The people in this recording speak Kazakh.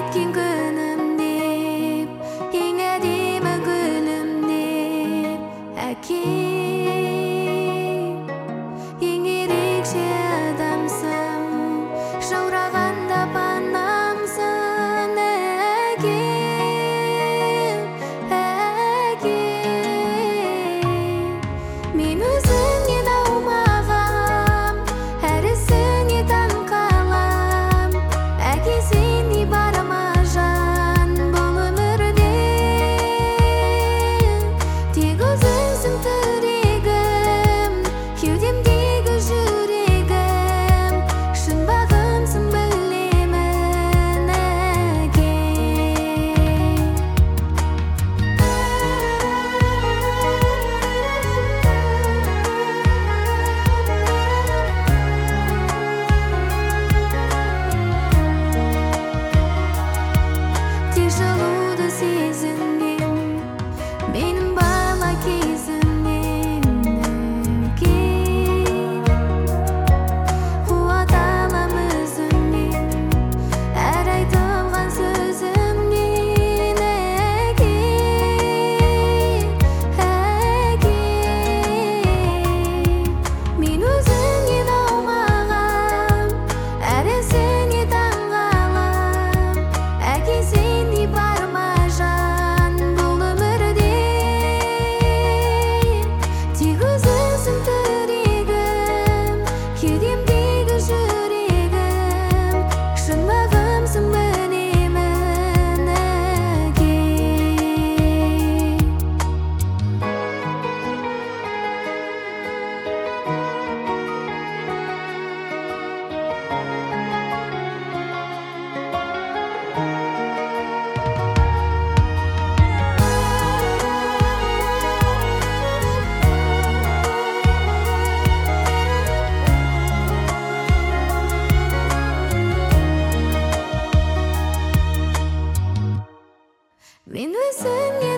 etkin günüm deyip, inedime gülüm deyip, Ерекше адамсың, жаурағанда панамсың, мен өзіңнен аумағам, әр ісіңе таң қалам, сені барыма жан бұл өмірде, тек өзіңсің тірегім, кеудемдегі жүрегім, шын бағымсың білемін әке. Тек жылуды сезінем, менің бала кезімнен әке. Қуат алам өзіңнен, әр айтылған сөзімнен әке. Мен өзіңнен аумағам, әр ісіңе таң қалам, сені барыма жан бұл өмірде, тек өзіңсің тірегім, кеудемдегі жүрегім, шын бағымсың білемін әке. Мен өзіңнен